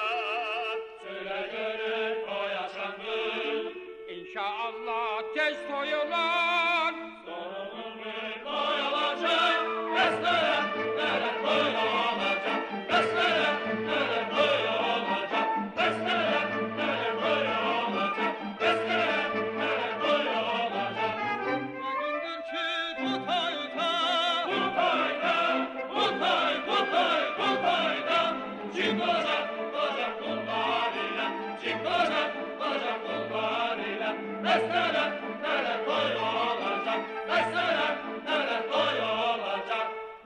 Söyle gönül koyaşandır. İnşallah tez toyular. Sorunun bir toy olacak. Besmele, nere toy olacak. Besmele, nere toy olacak. Besmele, nere toy olacak. Besmele, nere toy olacak. Bugündür ki bu toyda. Bu toyda, bu toy, bu toy, bu toyda. Çıkacak, bacak kullar ile. Çıkacak, bacak kullar ile. Besmele, nere toy olacak. Besmele, nere toy olacak.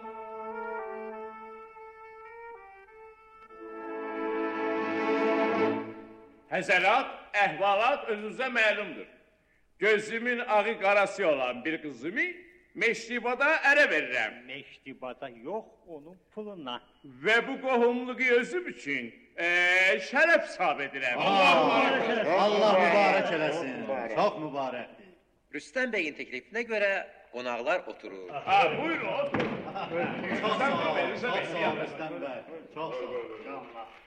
Həzərat, əhvalat özünüzə məlumdur. Gözümün ağı qarası olan bir qızımı Meşribada ərə verirəm. Meştibada yox, onun puluna. Və bu qohumluğu özüm üçün şərəf hesab edirəm. Allah mübarək eləsin. Çox mübarəkdir. Rüstem Bey'in teklifine göre konaklar oturur. Ha, buyurun, oturun. Çox sağ ol. Çox sağ ol Rüstəm bəy. Çox sağ ol.